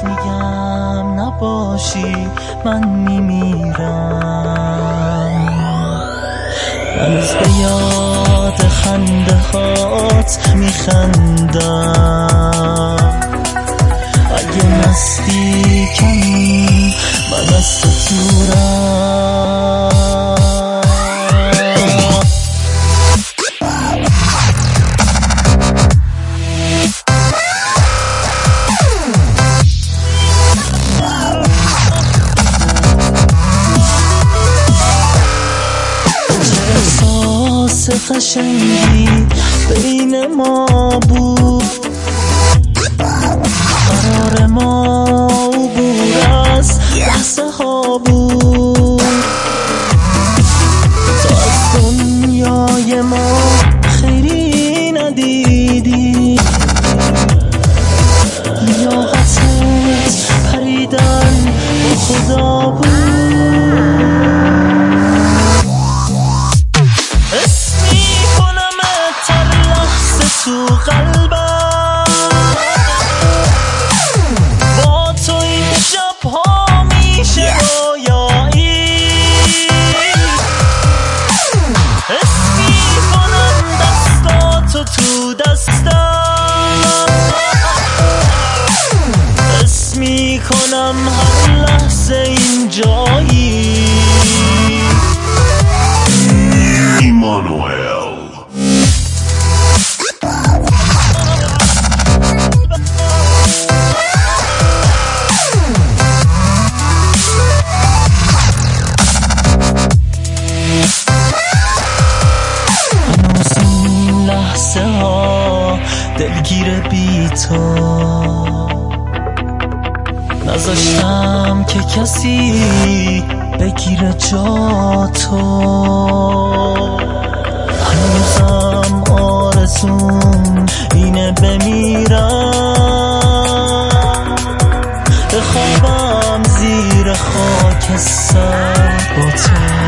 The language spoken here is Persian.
میگم نباشی من میمیرم. هنوز به یاد خنده هات میخندم. اگه مستی کمی من از تو دورم. قشنگی بین ما بود، قرار ما عبور از لحظه ها بود. تو از دنیای ما خیری ندیدی، لیاقتت پریدن با خدا بود. تو قلبم با تو این شب‌ها میشه رویایی. حس میکنم دستاتو تو دستم، حس میکنم هر لحظه اینجایی. ایمانوئل دلگیر بی تو نذاشتم که کسی بگیره جا تو. هنوزم آرزوم اینه بمیرم، بخوابم زیر خاک سر با تو.